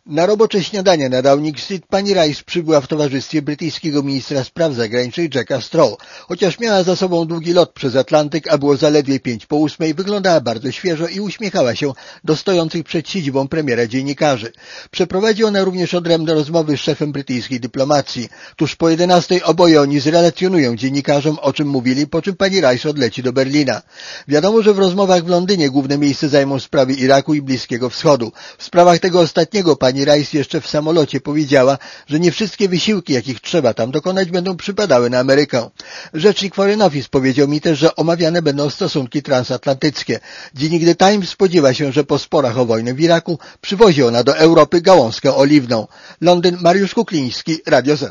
Na robocze śniadanie na Downing Street pani Rice przybyła w towarzystwie brytyjskiego ministra spraw zagranicznych Jacka Straw. Chociaż miała za sobą długi lot przez Atlantyk, a było zaledwie 8:05, wyglądała bardzo świeżo i uśmiechała się do stojących przed siedzibą premiera dziennikarzy. Przeprowadzi ona również odrębne rozmowy z szefem brytyjskiej dyplomacji. Tuż po 11:00 oboje oni zrelacjonują dziennikarzom, o czym mówili, po czym pani Rice odleci do Berlina. Wiadomo, że w rozmowach w Londynie główne miejsce zajmą sprawy Iraku i Bliskiego Wschodu. W sprawach tego ostatniego pani Rice jeszcze w samolocie powiedziała, że nie wszystkie wysiłki, jakich trzeba tam dokonać, będą przypadały na Amerykę. Rzecznik Foreign Office powiedział mi też, że omawiane będą stosunki transatlantyckie. Dziennik The Times spodziewa się, że po sporach o wojnę w Iraku przywozi ona do Europy gałązkę oliwną. Londyn, Mariusz Kukliński, Radio Z.